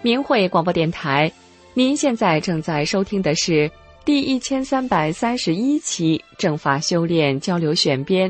明慧广播电台，您现在正在收听的是第1331期正法修炼交流选编。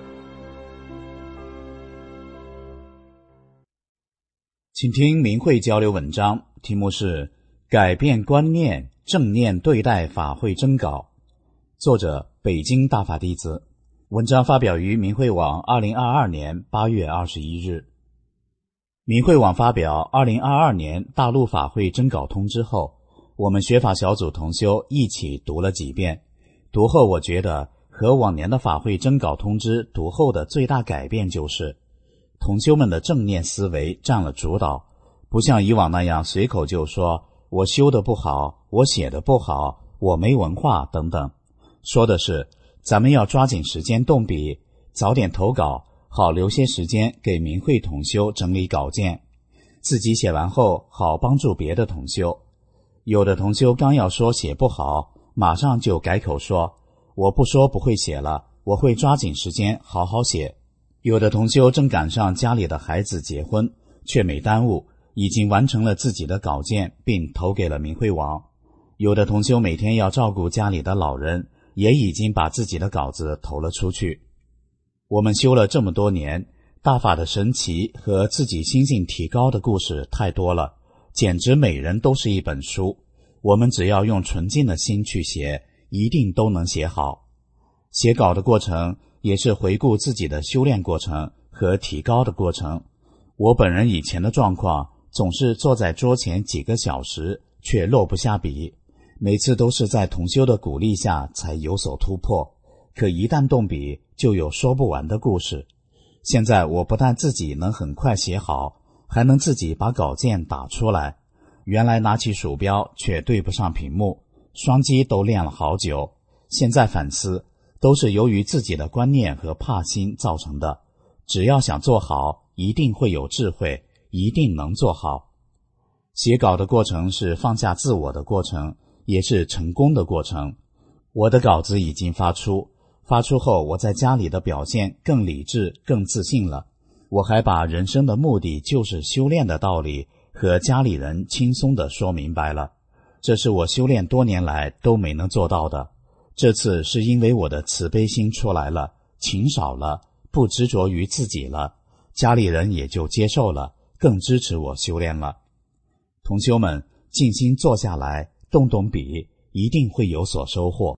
请听明慧交流文章，题目是改变观念，正念对待法会征稿，作者北京大法弟子。文章发表于明慧网2022年8月21日。明慧网发表2022年大陆法会征稿通知后，我们学法小组同修一起读了几遍。读后我觉得和往年的法会征稿通知读后的最大改变就是同修们的正念思维占了主导，不像以往那样随口就说我修得不好，我写得不好，我没文化等等。说的是咱们要抓紧时间动笔，早点投稿，好留些时间给明慧同修整理稿件，自己写完后好帮助别的同修。有的同修刚要说写不好，马上就改口说我不说不会写了，我会抓紧时间好好写。有的同修正赶上家里的孩子结婚，却没耽误，已经完成了自己的稿件并投给了明慧网。有的同修每天要照顾家里的老人，也已经把自己的稿子投了出去。我们修了这么多年，大法的神奇和自己心性提高的故事太多了，简直每人都是一本书，我们只要用纯净的心去写，一定都能写好。写稿的过程也是回顾自己的修炼过程和提高的过程。我本人以前的状况总是坐在桌前几个小时却落不下笔，每次都是在同修的鼓励下才有所突破，可一旦动笔就有说不完的故事。现在我不但自己能很快写好，还能自己把稿件打出来。原来拿起鼠标却对不上屏幕，双击都练了好久。现在反思，都是由于自己的观念和怕心造成的。只要想做好，一定会有智慧，一定能做好。写稿的过程是放下自我的过程，也是成功的过程。我的稿子已经发出后，我在家里的表现更理智更自信了。我还把人生的目的就是修炼的道理和家里人轻松地说明白了，这是我修炼多年来都没能做到的。这次是因为我的慈悲心出来了，情少了，不执着于自己了，家里人也就接受了，更支持我修炼了。同修们静心坐下来，动动笔，一定会有所收获。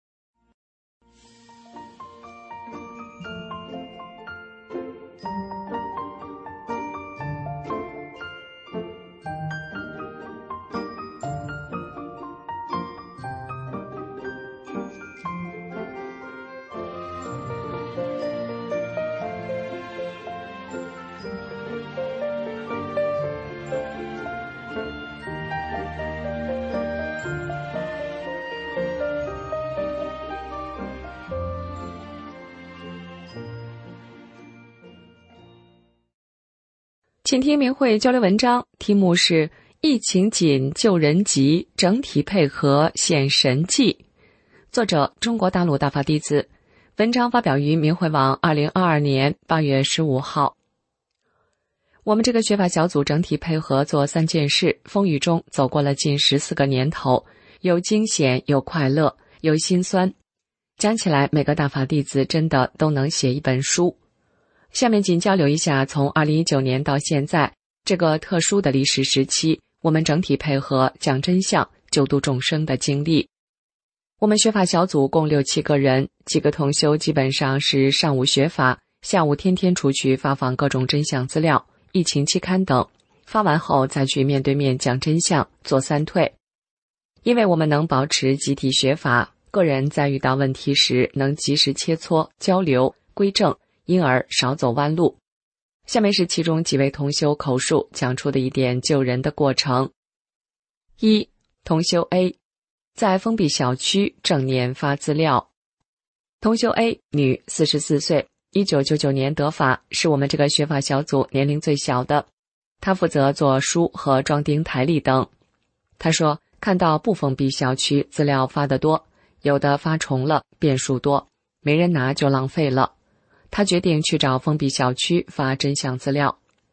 请听明慧交流文章，题目是疫情紧救人急，整体配合显神迹，作者中国大陆大法弟子。文章发表于明慧网2022年8月15号。我们这个学法小组整体配合做3件事，风雨中走过了近14个年头，有惊险，有快乐，有心酸。讲起来，每个大法弟子真的都能写一本书。下面仅交流一下从2019年到现在这个特殊的历史时期，我们整体配合讲真相、救度众生的经历。我们学法小组共6、7个人，几个同修基本上是上午学法，下午天天出去发放各种真相资料、疫情期刊等，发完后再去面对面讲真相，做3退。因为我们能保持集体学法，个人在遇到问题时能及时切磋、交流、归正，因而少走弯路。下面是其中几位同修口述讲出的一点救人的过程。1. 同修 A 在封闭小区正念发资料。同修 A 女，44岁，1999年得法，是我们这个学法小组年龄最小的。她负责做书和装订台历等。她说看到不封闭小区资料发得多，有的发重了，变数多，没人拿就浪费了。他决定去找封闭小区发真相资料。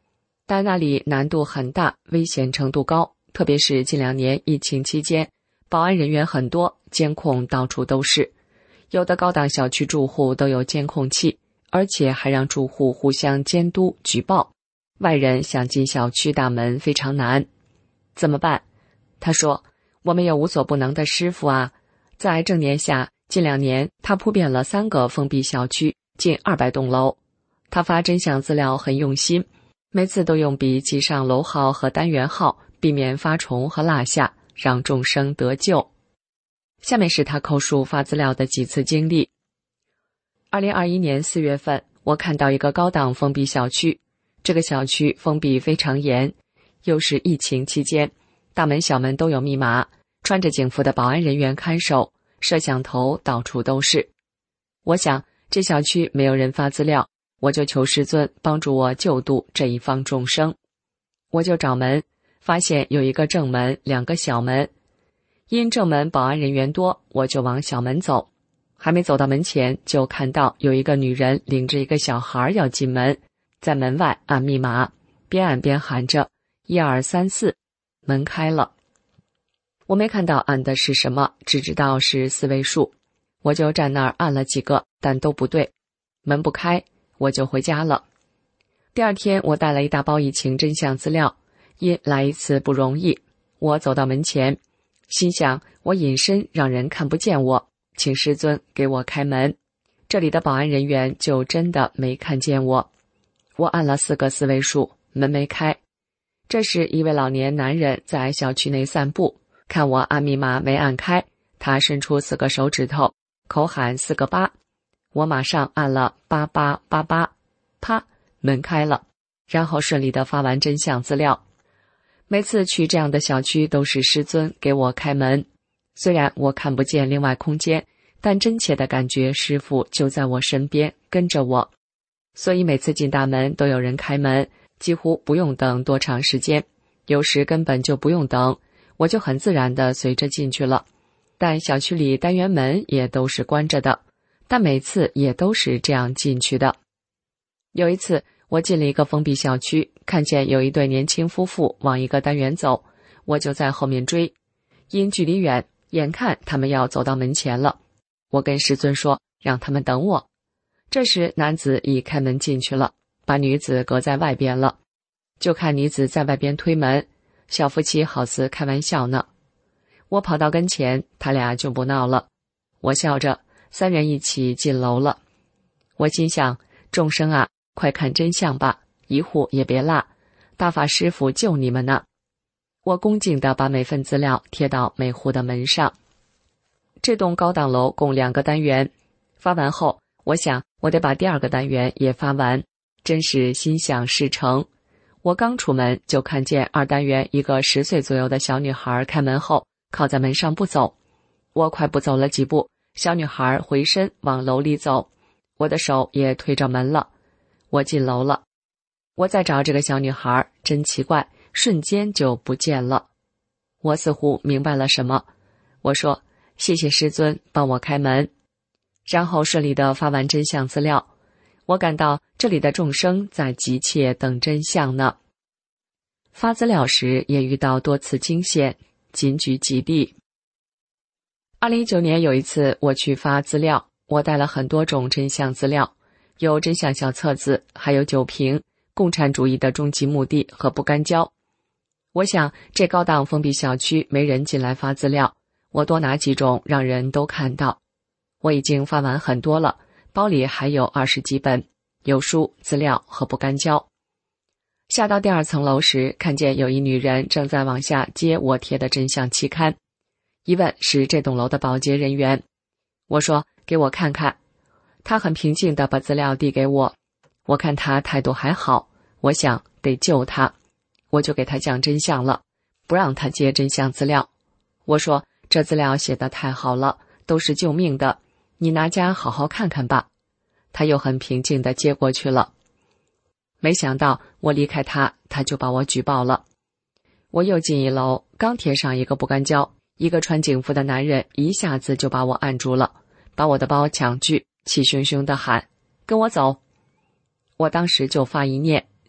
但那里难度很大，危险程度高，特别是近2年疫情期间，保安人员很多，监控到处都是。有的高档小区住户都有监控器，而且还让住户互相监督举报，外人想进小区大门非常难。怎么办？他说，我们有无所不能的师傅啊。在正年下，近2年他铺遍了3个封闭小区，近200栋楼。他发真相资料很用心，每次都用笔记上楼号和单元号，避免发重和落下，让众生得救。下面是他口述发资料的几次经历。2021年4月份，我看到一个高档封闭小区，这个小区封闭非常严，又是疫情期间，大门小门都有密码，穿着警服的保安人员看守，摄像头到处都是。我想这小区没有人发资料，我就求师尊帮助我救度这一方众生。我就找门，发现有一个正门，2个小门。因正门保安人员多，我就往小门走。还没走到门前，就看到有一个女人领着一个小孩要进门，在门外按密码，边按边喊着1234，门开了。我没看到按的是什么，只知道是4位数，我就站那儿按了几个，但都不对，门不开，我就回家了。第2天，我带了一大包疫情真相资料，因来一次不容易，我走到门前，心想我隐身让人看不见我，请师尊给我开门。这里的保安人员就真的没看见我。我按了4个4位数，门没开。这时一位老年男人在小区内散步，看我按密码没按开，他伸出4个手指头，口喊4个8。我马上按了8888，啪，门开了，然后顺利地发完真相资料。每次去这样的小区都是师尊给我开门，虽然我看不见另外空间，但真切地感觉师父就在我身边跟着我，所以每次进大门都有人开门，几乎不用等多长时间，有时根本就不用等，我就很自然地随着进去了。但小区里单元门也都是关着的，但每次也都是这样进去的。有一次我进了一个封闭小区，看见有一对年轻夫妇往一个单元走，我就在后面追，因距离远，眼看他们要走到门前了，我跟师尊说让他们等我。这时男子已开门进去了，把女子隔在外边了，就看女子在外边推门，小夫妻好似开玩笑呢。我跑到跟前，他俩就不闹了，我笑着，3人一起进楼了。我心想，众生啊，快看真相吧，一户也别落，大法师父救你们呢。我恭敬地把每份资料贴到每户的门上。这栋高档楼共2个单元，发完后，我想我得把第2个单元也发完，真是心想事成。我刚出门就看见2单元一个10岁左右的小女孩开门后靠在门上不走，我快步走了几步，小女孩回身往楼里走，我的手也推着门了。我进楼了，我在找这个小女孩，真奇怪，瞬间就不见了。我似乎明白了什么，我说谢谢师尊帮我开门，然后顺利地发完真相资料。我感到这里的众生在急切等真相呢。发资料时也遇到多次惊险，仅举几例。2019年有一次我去发资料，我带了很多种真相资料，有真相小册子，还有酒瓶、共产主义的终极目的和不干胶。我想这高档封闭小区没人进来发资料，我多拿几种让人都看到。我已经发完很多了，包里还有20几本，有书、资料和不干胶。下到第2层楼时，看见有一女人正在往下接我贴的真相期刊，一问是这栋楼的保洁人员。我说给我看看，她很平静地把资料递给我，我看她态度还好，我想得救她，我就给她讲真相了，不让她接真相资料。我说这资料写得太好了，都是救命的，你拿家好好看看吧。她又很平静地接过去了。没想到我离开她，她就把我举报了。我又进1楼，刚贴上一个不干胶，一个穿警服的男人一下子就把我按住了，把我的包抢去，气汹汹地喊跟我走。我当时就发一念，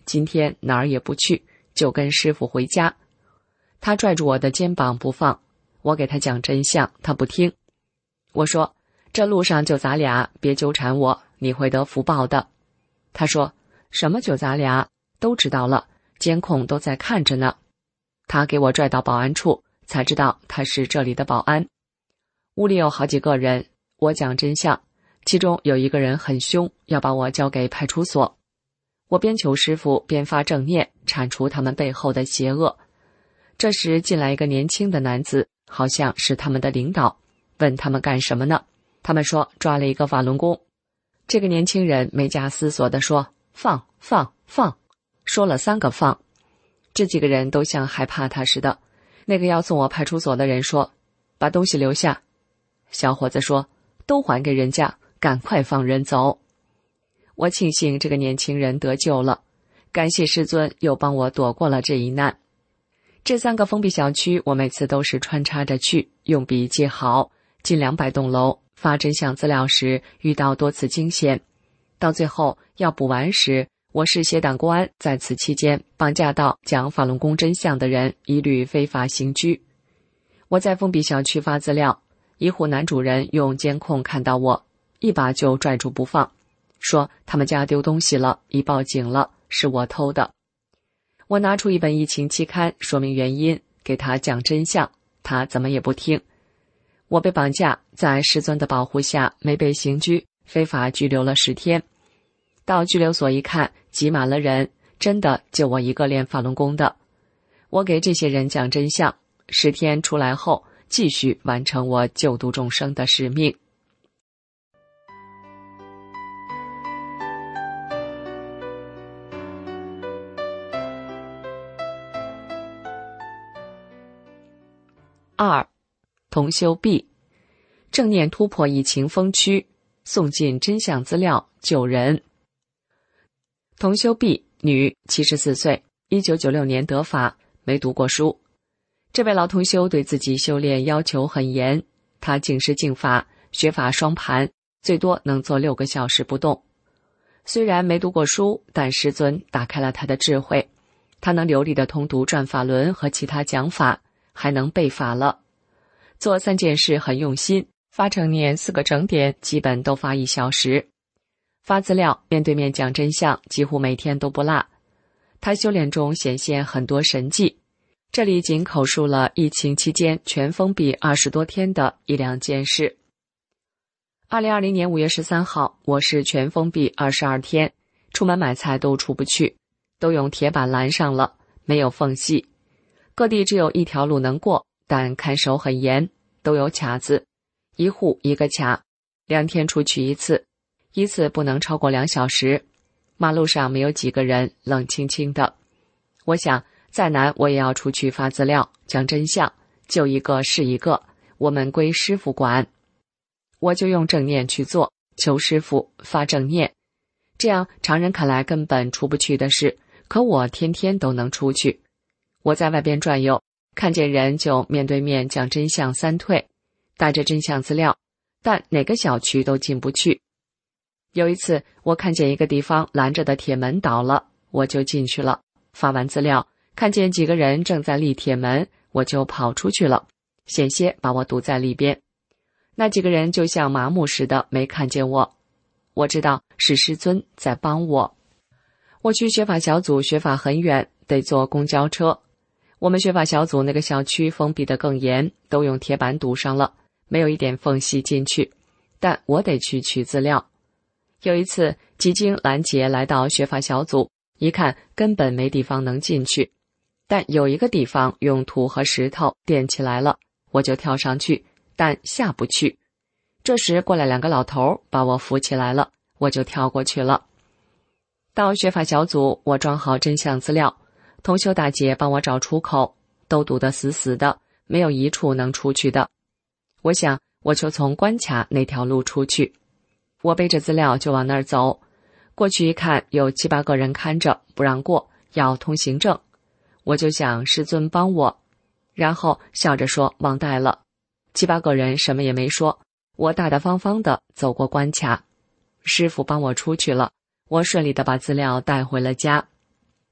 今天哪儿也不去，就跟师傅回家。他拽住我的肩膀不放，我给他讲真相，他不听。我说，这路上就咱俩，别纠缠我，你会得福报的。他说，什么就咱俩，都知道了，监控都在看着呢。他给我拽到保安处，才知道他是这里的保安。屋里有好几个人，我讲真相，其中有一个人很凶，要把我交给派出所。我边求师傅边发正念，铲除他们背后的邪恶。这时进来一个年轻的男子，好像是他们的领导，问他们干什么呢？他们说抓了一个法轮功。这个年轻人没加思索地说，放放放，说了3个放。这几个人都像害怕他似的。那个要送我派出所的人说，把东西留下。小伙子说，都还给人家，赶快放人走。我庆幸这个年轻人得救了，感谢师尊又帮我躲过了这一难。这3个封闭小区我每次都是穿插着去，用笔记好，近200栋楼，发真相资料时遇到多次惊险。到最后要补完时，我是协党公安，在此期间绑架到讲法轮功真相的人，一律非法刑拘。我在封闭小区发资料，一户男主人用监控看到我，一把就拽住不放，说他们家丢东西了，已报警了，是我偷的。我拿出一本疫情期刊，说明原因，给他讲真相，他怎么也不听。我被绑架，在师尊的保护下没被刑拘，非法拘留了10天。到拘留所一看，挤满了人，真的就我一个练法轮功的。我给这些人讲真相，10天出来后，继续完成我救度众生的使命。2. 同修 B， 正念突破疫情封区，送进真相资料救人。同修 B， 女，74岁，1996年得法，没读过书。这位老同修对自己修炼要求很严，他净师净法，学法双盘，最多能做6个小时不动。虽然没读过书，但师尊打开了他的智慧，他能流利地通读转法轮和其他讲法，还能背法了。做3件事很用心，发正念4个整点，基本都发1小时。发资料，面对面讲真相，几乎每天都不落。他修炼中显现很多神迹，这里仅口述了疫情期间全封闭20多天的1、2件事。2020年5月13号，我市全封闭22天，出门买菜都出不去，都用铁板拦上了，没有缝隙。各地只有1条路能过，但看守很严，都有卡子，一户1个卡，2天出去1次，一次不能超过2小时。马路上没有几个人，冷清清的。我想再难我也要出去发资料，讲真相，救一个是一个，我们归师傅管。我就用正念去做，求师傅发正念。这样常人看来根本出不去的事，可我天天都能出去。我在外边转悠，看见人就面对面讲真相3退，带着真相资料，但哪个小区都进不去。有一次我看见一个地方拦着的铁门倒了，我就进去了，发完资料，看见几个人正在立铁门，我就跑出去了，险些把我堵在里边。那几个人就像麻木似的，没看见我。我知道是师尊在帮我。我去学法小组学法很远，得坐公交车。我们学法小组那个小区封闭得更严，都用铁板堵上了，没有一点缝隙进去，但我得去取资料。有一次几经拦截来到学法小组，一看根本没地方能进去，但有一个地方用土和石头垫起来了，我就跳上去，但下不去。这时过来2个老头把我扶起来了，我就跳过去了。到学法小组，我装好真相资料，同修大姐帮我找出口，都堵得死死的，没有一处能出去的。我想我就从关卡那条路出去。我背着资料就往那儿走，过去一看有7、8个人看着不让过，要通行证。我就想师尊帮我，然后笑着说忘带了。7、8个人什么也没说，我大大方方地走过关卡。师父帮我出去了，我顺利地把资料带回了家。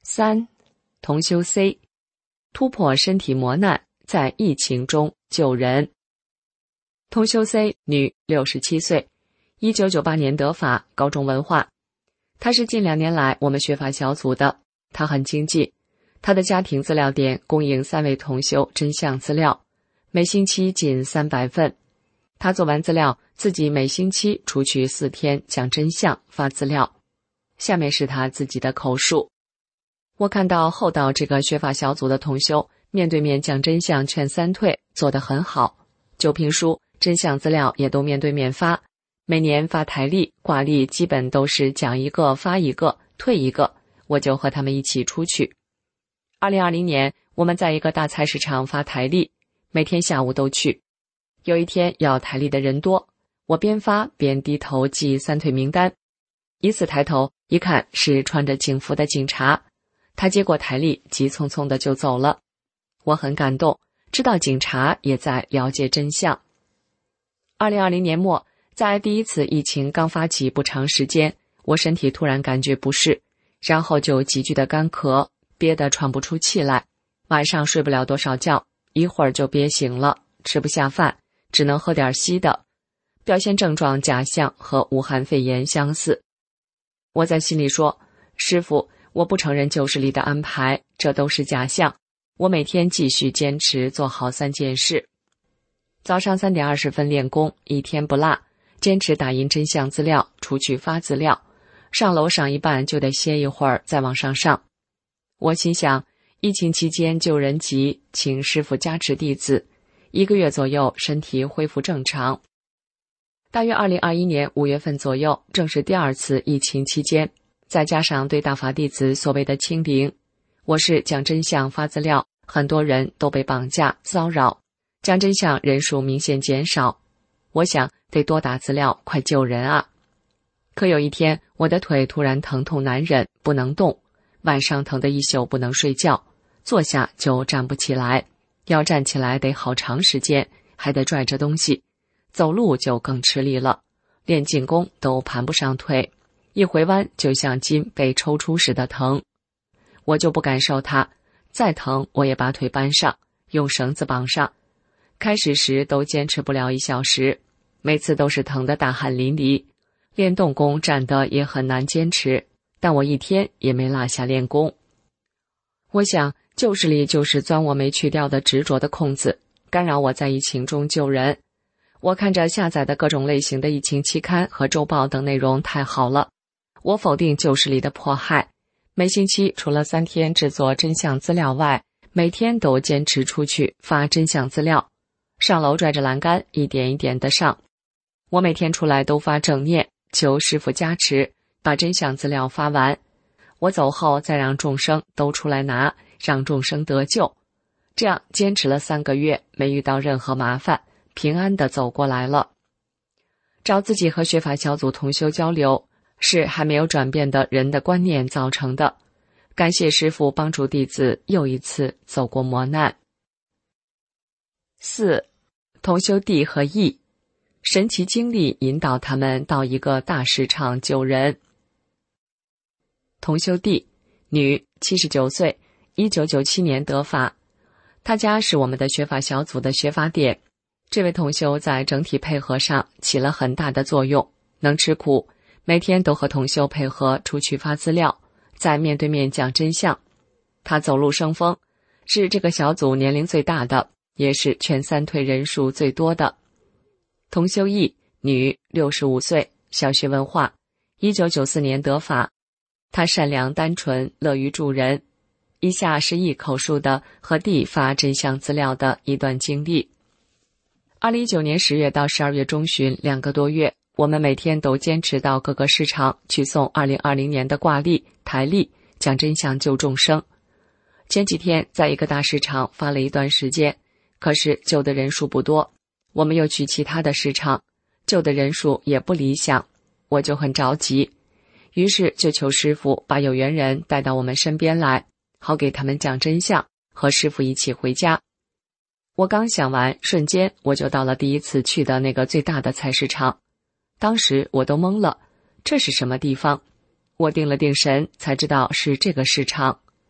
3. 同修 C 突破身体磨难，在疫情中救人。同修 C 女，67岁，1998年得法，高中文化。她是近2年来我们学法小组的，她很经济。她的家庭资料点供应3位同修真相资料，每星期仅300份。她做完资料，自己每星期出去4天讲真相发资料。下面是她自己的口述。我看到后到这个学法小组的同修面对面讲真相劝3退做得很好，就评书真相资料也都面对面发，每年发台历挂历基本都是讲一个发一个退一个，我就和他们一起出去。2020年我们在一个大菜市场发台历，每天下午都去。有一天要台历的人多，我边发边低头记3退名单，一次抬头一看是穿着警服的警察，他接过台历急匆匆的就走了。我很感动，知道警察也在了解真相。2020年末，在第一次疫情刚发起不长时间，我身体突然感觉不适，然后就急剧的干咳，憋得喘不出气来，晚上睡不了多少觉，一会儿就憋醒了，吃不下饭，只能喝点稀的，表现症状假象和武汉肺炎相似。我在心里说，师父，我不承认旧事里的安排，这都是假象，我每天继续坚持做好3件事。早上3点20分练功，一天不落，坚持打印真相资料，出去发资料，上楼上一半就得歇一会儿再往上上。我心想，疫情期间救人急，请师父加持弟子，1个月左右身体恢复正常。大约2021年5月份左右，正是第2次疫情期间，再加上对大法弟子所谓的清零，我是讲真相发资料，很多人都被绑架骚扰，讲真相人数明显减少。我想得多打资料，快救人啊！可有一天，我的腿突然疼痛难忍，不能动，晚上疼得一宿不能睡觉，坐下就站不起来，要站起来得好长时间，还得拽着东西，走路就更吃力了，练静功都盘不上腿，一回弯就像筋被抽出似的疼。我就不感受它，再疼我也把腿搬上，用绳子绑上。开始时都坚持不了1小时，每次都是疼得大汗淋漓，练动功站得也很难坚持，但我一天也没落下练功。我想旧事里就是钻我没去掉的执着的空子，干扰我在疫情中救人。我看着下载的各种类型的疫情期刊和周报等内容太好了，我否定旧事里的迫害，每星期除了3天制作真相资料外，每天都坚持出去发真相资料，上楼拽着栏杆一点一点的上。我每天出来都发正念，求师父加持，把真相资料发完。我走后再让众生都出来拿，让众生得救。这样坚持了3个月，没遇到任何麻烦，平安地走过来了。找自己和学法小组同修交流，是还没有转变的人的观念造成的。感谢师父帮助弟子又一次走过磨难。4. 同修D和 E， 神奇经历引导他们到一个大市场救人。同修D， 女，79岁，1997年得法。她家是我们的学法小组的学法点。这位同修在整体配合上起了很大的作用，能吃苦，每天都和同修配合出去发资料，在面对面讲真相。她走路生风，是这个小组年龄最大的，也是全3退人数最多的。同修 E， 女，65岁，小学文化，1994年得法。她善良单纯，乐于助人。以下是 E 口述的和 D 发真相资料的一段经历。2019年10月到12月中旬2个多月，我们每天都坚持到各个市场去送2020年的挂历、台历，讲真相救众生。前几天在一个大市场发了一段时间，可是救的人数不多，我们又去其他的市场，救的人数也不理想，我就很着急，于是就求师父把有缘人带到我们身边来，好给他们讲真相，和师父一起回家。我刚想完，瞬间我就到了第一次去的那个最大的菜市场。当时我都懵了，这是什么地方？我定了定神，才知道是这个市场。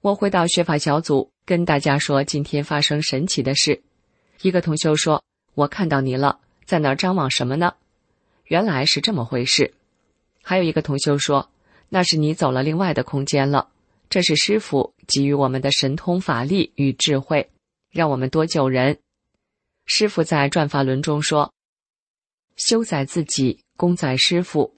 我回到学法小组，跟大家说今天发生神奇的事。一个同修说，我看到你了，在那儿张望什么呢？原来是这么回事。还有一个同修说，那是你走了另外的空间了，这是师父给予我们的神通法力与智慧，让我们多救人。师父在转法轮中说，修在自己，功在师父。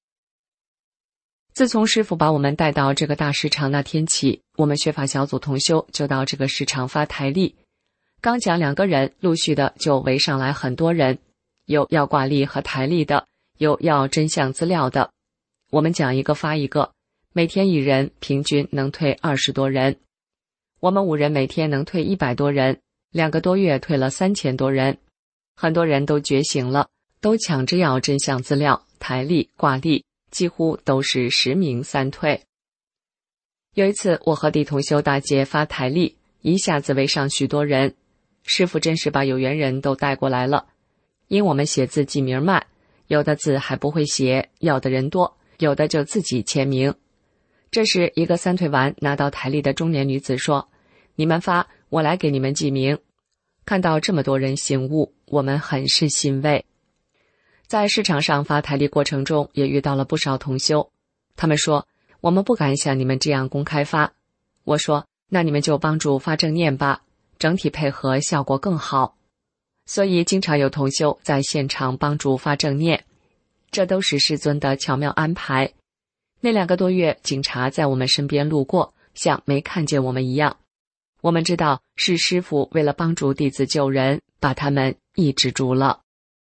自从师父把我们带到这个大市场那天起，我们学法小组同修就到这个市场发台历。刚讲2个人，陆续的就围上来很多人，有要挂历和台历的，有要真相资料的。我们讲一个发一个，每天1人，平均能退20多人。我们5人每天能退100多人，2个多月退了3000多人。很多人都觉醒了，都抢着要真相资料、台历、挂历，几乎都是10名3退。有一次，我和地同修大姐发台历，一下子围上许多人。师父真是把有缘人都带过来了。因我们写字记名慢，有的字还不会写，要的人多，有的就自己签名。这时一个3退完拿到台历的中年女子说，你们发，我来给你们记名。看到这么多人醒悟，我们很是欣慰。在市场上发台历过程中，也遇到了不少同修，他们说，我们不敢像你们这样公开发。我说，那你们就帮助发正念吧，整体配合效果更好。所以经常有同修在现场帮助发正念，这都是师尊的巧妙安排。那2个多月，警察在我们身边路过，像没看见我们一样。我们知道是师父为了帮助弟子救人，把他们抑制住了。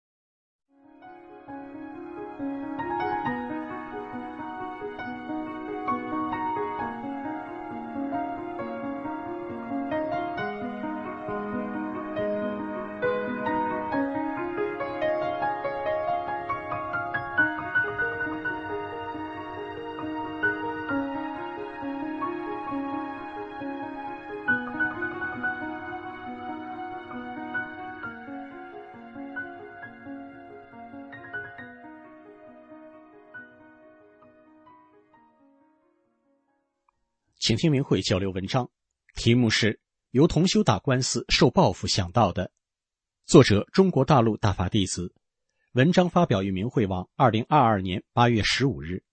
请听明慧交流文章，题目是由同修打官司受报复想到的，作者中国大陆大法弟子，文章发表于明慧网2022年8月15日。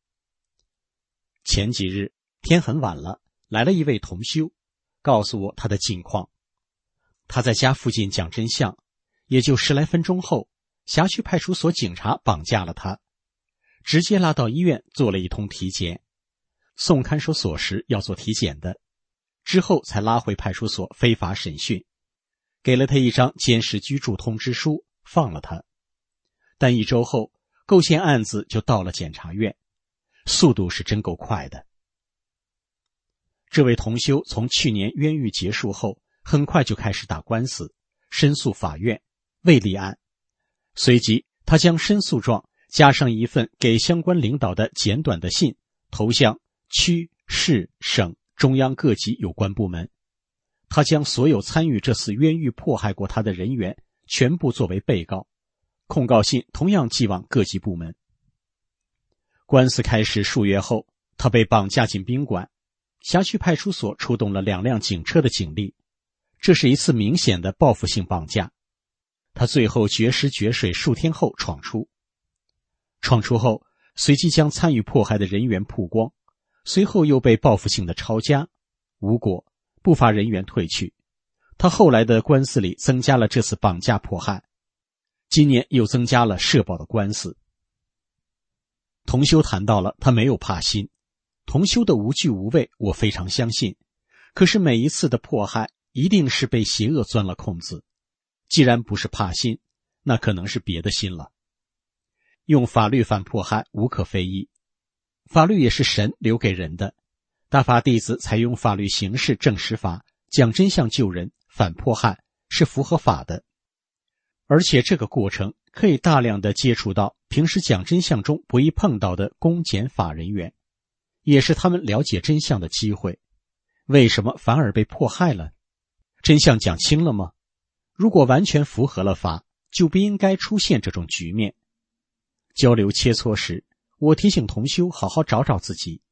前几日天很晚了，来了一位同修，告诉我他的近况。他在家附近讲真相，也就10来分钟后，辖区派出所警察绑架了他，直接拉到医院做了一通体检。送看守所时要做体检的，之后才拉回派出所非法审讯，给了他一张监视居住通知书，放了他。但1周后，构陷案子就到了检察院，速度是真够快的。这位同修从去年冤狱结束后，很快就开始打官司，申诉法院，未立案。随即他将申诉状加上一份给相关领导的简短的信，投向区、市、省、中央各级有关部门。他将所有参与这次冤狱迫害过他的人员全部作为被告，控告信同样寄往各级部门。官司开始数月后，他被绑架进宾馆，辖区派出所出动了2辆警车的警力，这是一次明显的报复性绑架。他最后绝食绝水数天后闯出后，随即将参与迫害的人员曝光，随后又被报复性的抄家，无果，不乏人员退去。他后来的官司里增加了这次绑架迫害，今年又增加了社保的官司。同修谈到了他没有怕心，同修的无惧无畏我非常相信，可是每一次的迫害一定是被邪恶钻了空子，既然不是怕心，那可能是别的心了。用法律反迫害无可非议，法律也是神留给人的，大法弟子采用法律形式证实法，讲真相救人，反迫害是符合法的。而且这个过程可以大量的接触到平时讲真相中不易碰到的公检法人员，也是他们了解真相的机会。为什么反而被迫害了？真相讲清了吗？如果完全符合了法，就不应该出现这种局面。交流切磋时，我提醒同修好好找找自己，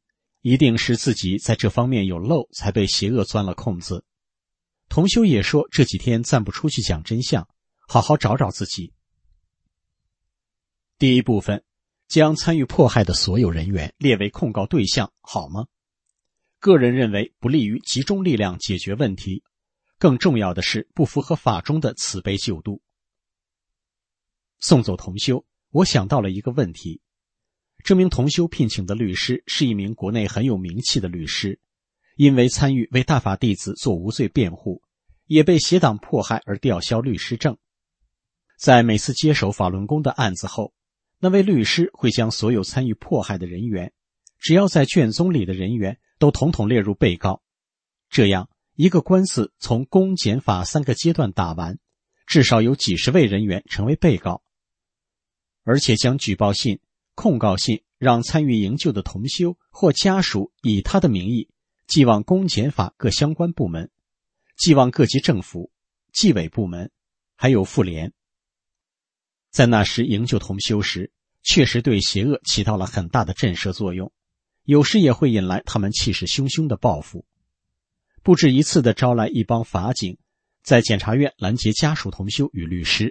一定是自己在这方面有漏，才被邪恶钻了空子。同修也说这几天暂不出去讲真相，好好找找自己。第一部分，将参与迫害的所有人员列为控告对象，好吗？个人认为不利于集中力量解决问题，更重要的是不符合法中的慈悲救度。送走同修，我想到了一个问题。这名同修聘请的律师是一名国内很有名气的律师，因为参与为大法弟子做无罪辩护，也被邪党迫害而吊销律师证。在每次接手法轮功的案子后，那位律师会将所有参与迫害的人员，只要在卷宗里的人员都统统列入被告。这样一个官司从公检法3个阶段打完，至少有几十位人员成为被告，而且将举报信、控告信让参与营救的同修或家属以他的名义寄往公检法各相关部门，寄往各级政府、纪委部门，还有妇联。在那时营救同修时，确实对邪恶起到了很大的震慑作用，有时也会引来他们气势汹汹的报复。不止一次地招来一帮法警，在检察院拦截家属同修与律师。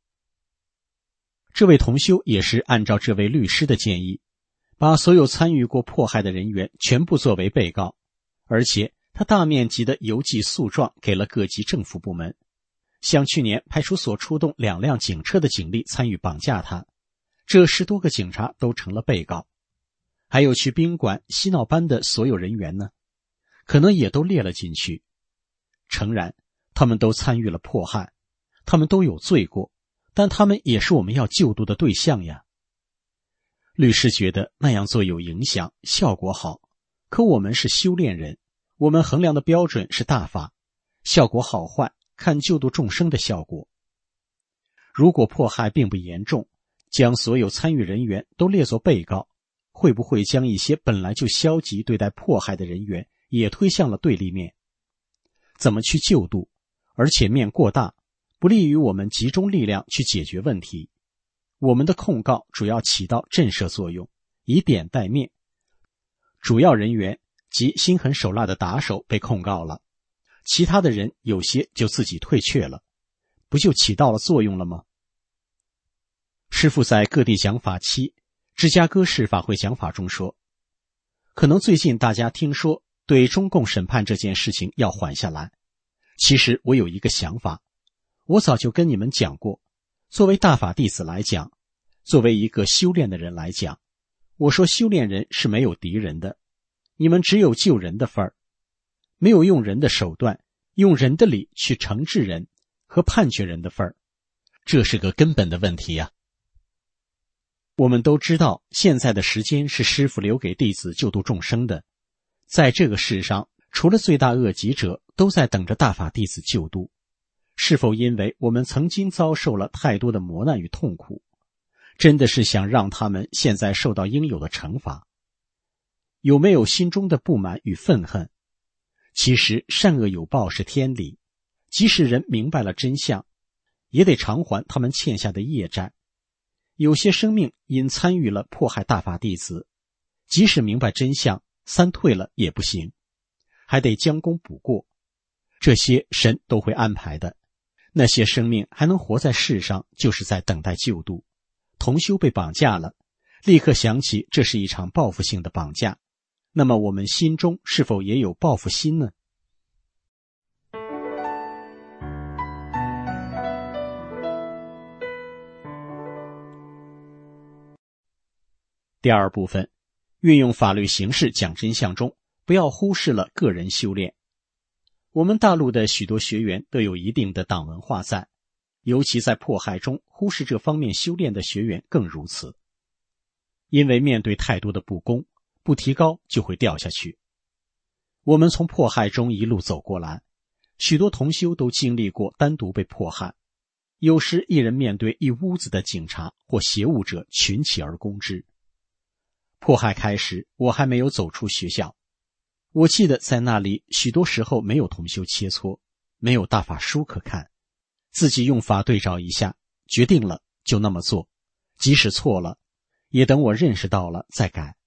这位同修也是按照这位律师的建议，把所有参与过迫害的人员全部作为被告，而且他大面积的邮寄诉状给了各级政府部门，像去年派出所出动2辆警车的警力参与绑架他，这10多个警察都成了被告。还有去宾馆嬉闹班的所有人员呢，可能也都列了进去。诚然，他们都参与了迫害，他们都有罪过，但他们也是我们要救度的对象呀。律师觉得那样做有影响，效果好，可我们是修炼人，我们衡量的标准是大法，效果好坏看救度众生的效果。如果迫害并不严重，将所有参与人员都列作被告，会不会将一些本来就消极对待迫害的人员也推向了对立面？怎么去救度？而且面过大，不利于我们集中力量去解决问题。我们的控告主要起到震慑作用，以点带面。主要人员及心狠手辣的打手被控告了，其他的人有些就自己退却了，不就起到了作用了吗？师父在各地讲法期芝加哥市法会讲法中说，可能最近大家听说对中共审判这件事情要缓下来，其实我有一个想法，我早就跟你们讲过，作为大法弟子来讲，作为一个修炼的人来讲，我说修炼人是没有敌人的，你们只有救人的份儿，没有用人的手段，用人的理去惩治人和判决人的份儿，这是个根本的问题呀。我们都知道，现在的时间是师父留给弟子救度众生的，在这个世上，除了罪大恶极者，都在等着大法弟子救度。是否因为我们曾经遭受了太多的磨难与痛苦，真的是想让他们现在受到应有的惩罚？有没有心中的不满与愤恨？其实善恶有报是天理，即使人明白了真相，也得偿还他们欠下的业债。有些生命因参与了迫害大法弟子，即使明白真相，三退了也不行，还得将功补过，这些神都会安排的。那些生命还能活在世上，就是在等待救度。同修被绑架了，立刻想起这是一场报复性的绑架，那么我们心中是否也有报复心呢？第二部分，运用法律形式讲真相中，不要忽视了个人修炼。我们大陆的许多学员都有一定的党文化在，尤其在迫害中，忽视这方面修炼的学员更如此。因为面对太多的不公，不提高就会掉下去。我们从迫害中一路走过来，许多同修都经历过单独被迫害，有时一人面对一屋子的警察或邪物者群起而攻之。迫害开始，我还没有走出学校。我记得在那里许多时候没有同修切磋，没有大法书可看，自己用法对照一下，决定了就那么做，即使错了，也等我认识到了再改。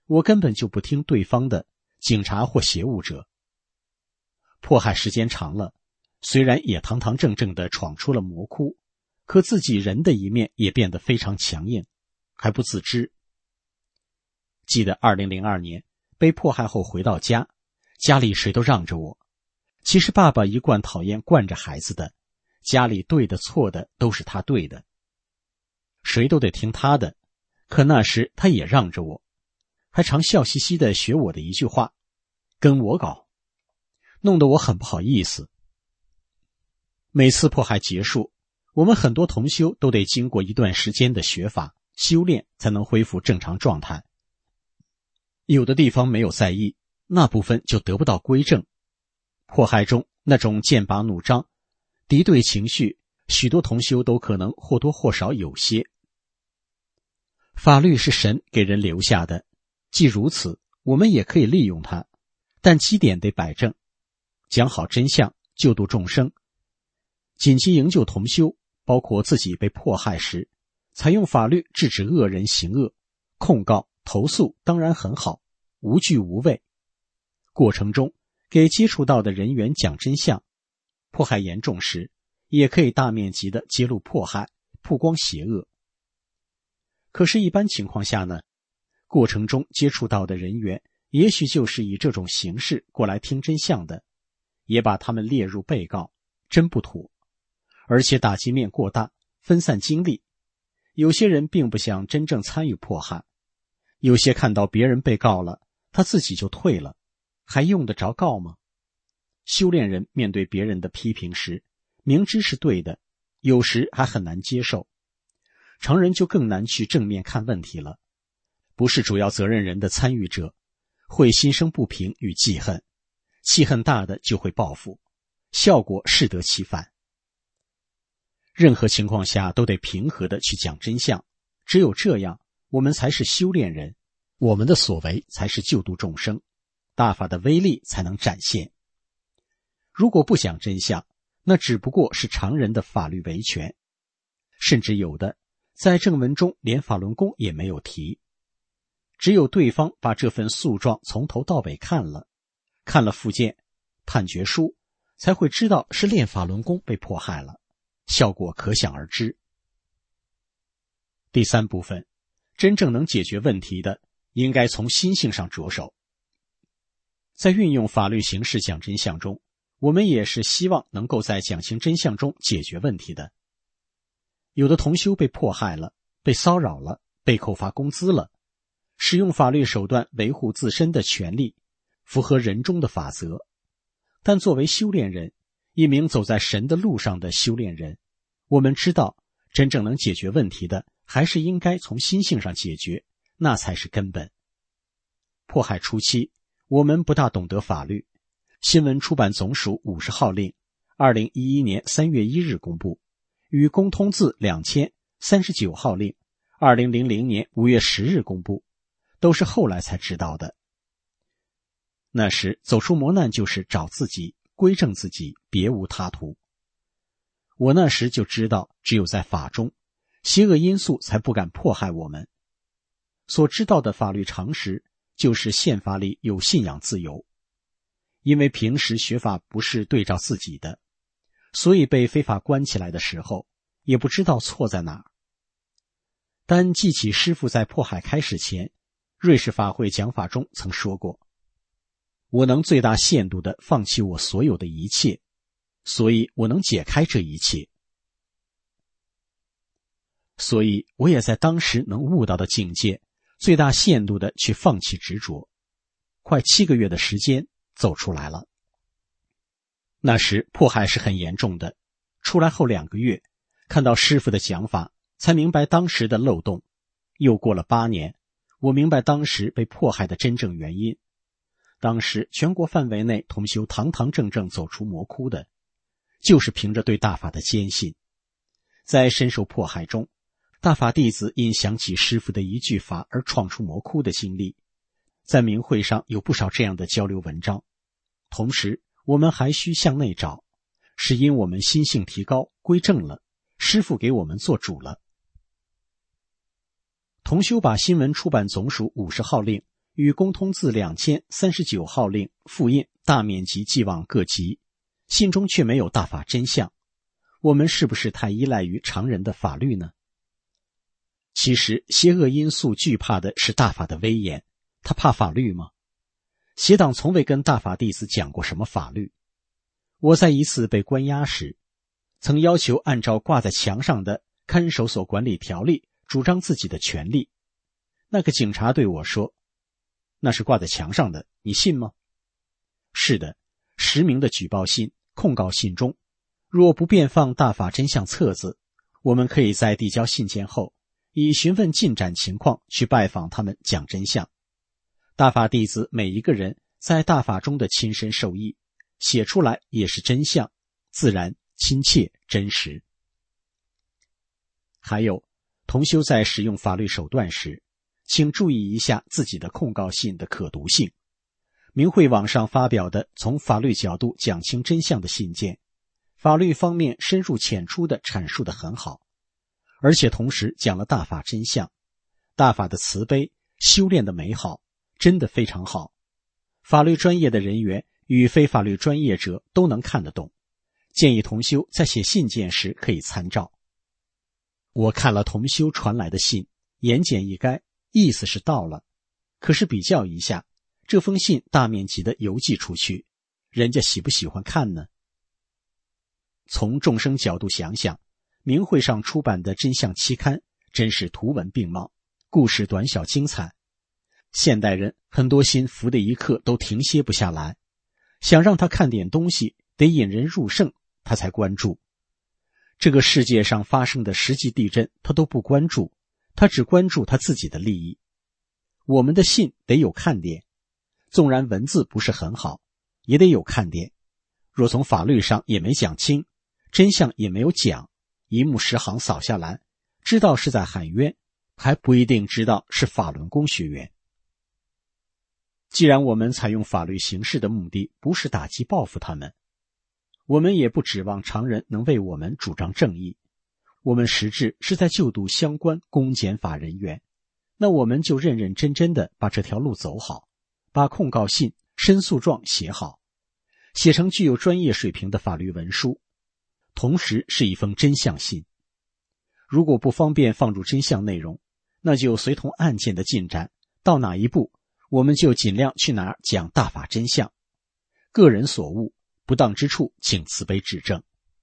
我根本就不听对方的，警察或邪物者。迫害时间长了，虽然也堂堂正正地闯出了魔窟，可自己人的一面也变得非常强硬，还不自知。记得2002年被迫害后回到家，家里谁都让着我。其实爸爸一贯讨厌惯着孩子的，家里对的错的都是他对的，谁都得听他的，可那时他也让着我，还常笑嘻嘻地学我的一句话，跟我搞，弄得我很不好意思。每次迫害结束，我们很多同修都得经过一段时间的学法修炼才能恢复正常状态。有的地方没有在意，那部分就得不到归正。迫害中那种剑拔弩张、敌对情绪，许多同修都可能或多或少有些。法律是神给人留下的，既如此，我们也可以利用它，但基点得摆正，讲好真相，救度众生。紧急营救同修，包括自己被迫害时，采用法律制止恶人行恶，控告、投诉当然很好，无惧无畏。过程中给接触到的人员讲真相，迫害严重时，也可以大面积的揭露迫害，曝光邪恶。可是一般情况下呢，过程中接触到的人员也许就是以这种形式过来听真相的，也把他们列入被告，真不妥。而且打击面过大，分散精力，有些人并不想真正参与迫害，有些看到别人被告了，他自己就退了，还用得着告吗？修炼人面对别人的批评时，明知是对的，有时还很难接受。常人就更难去正面看问题了。不是主要责任人的参与者，会心生不平与记恨，气恨大的就会报复，效果适得其反。任何情况下都得平和地去讲真相，只有这样，我们才是修炼人，我们的所为才是救度众生，大法的威力才能展现。如果不讲真相，那只不过是常人的法律维权，甚至有的在正文中连法轮功也没有提。只有对方把这份诉状从头到尾看了附件、判决书，才会知道是练法轮功被迫害了，效果可想而知。第三部分，真正能解决问题的，应该从心性上着手。在运用法律形式讲真相中，我们也是希望能够在讲清真相中解决问题的。有的同修被迫害了，被骚扰了，被扣发工资了，使用法律手段维护自身的权利，符合人中的法则。但作为修炼人，一名走在神的路上的修炼人，我们知道真正能解决问题的，还是应该从心性上解决，那才是根本。迫害初期，我们不大懂得法律。新闻出版总署50号令2011年3月1日公布，与公通字2039号令2000年5月10日公布，都是后来才知道的。那时走出磨难就是找自己，归正自己，别无他途。我那时就知道，只有在法中，邪恶因素才不敢迫害我们。所知道的法律常识，就是宪法里有信仰自由。因为平时学法不是对照自己的，所以被非法关起来的时候，也不知道错在哪儿。但记起师父在迫害开始前，瑞士法会讲法中曾说过，我能最大限度地放弃我所有的一切，所以我能解开这一切。所以我也在当时能悟到的境界，最大限度地去放弃执着。快7个月的时间走出来了。那时迫害是很严重的，出来后2个月，看到师父的讲法，才明白当时的漏洞。又过了8年，我明白当时被迫害的真正原因。当时全国范围内同修堂堂正正走出魔窟的，就是凭着对大法的坚信。在深受迫害中，大法弟子因想起师父的一句法而闯出魔窟的经历，在明会上有不少这样的交流文章。同时我们还需向内找，是因我们心性提高归正了，师父给我们做主了。同修把新闻出版总署50号令与公通字2039号令复印大面积寄往各级，信中却没有大法真相，我们是不是太依赖于常人的法律呢？其实邪恶因素惧怕的是大法的威严，他怕法律吗？邪党从未跟大法弟子讲过什么法律。我在一次被关押时，曾要求按照挂在墙上的看守所管理条例主张自己的权利。那个警察对我说，那是挂在墙上的，你信吗？是的，10名的举报信、控告信中，若不便放大法真相册子，我们可以在递交信件后，以询问进展情况去拜访他们讲真相。大法弟子每一个人在大法中的亲身受益，写出来也是真相，自然、亲切、真实。还有，同修在使用法律手段时，请注意一下自己的控告信的可读性。明慧网上发表的从法律角度讲清真相的信件，法律方面深入浅出地阐述得很好，而且同时讲了大法真相，大法的慈悲、修炼的美好，真的非常好。法律专业的人员与非法律专业者都能看得懂，建议同修在写信件时可以参照。我看了同修传来的信，言简意赅，意思是到了，可是比较一下，这封信大面积的邮寄出去，人家喜不喜欢看呢？从众生角度想想，明慧上出版的真相期刊真是图文并茂，故事短小精彩。现代人很多心浮的一刻都停歇不下来，想让他看点东西，得引人入胜，他才关注。这个世界上发生的实际地震他都不关注，他只关注他自己的利益。我们的信得有看点，纵然文字不是很好，也得有看点。若从法律上也没讲清，真相也没有讲，一目十行扫下来，知道是在喊冤，还不一定知道是法轮功学员。既然我们采用法律形式的目的不是打击报复他们，我们也不指望常人能为我们主张正义，我们实质是在救度相关公检法人员，那我们就认认真真的把这条路走好，把控告信、申诉状写好，写成具有专业水平的法律文书，同时是一封真相信。如果不方便放入真相内容，那就随同案件的进展，到哪一步我们就尽量去哪儿讲大法真相。个人所悟，不当之处请慈悲指正。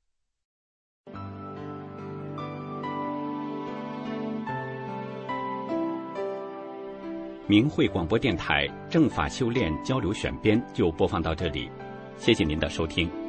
明慧广播电台正法修炼交流选编就播放到这里，谢谢您的收听。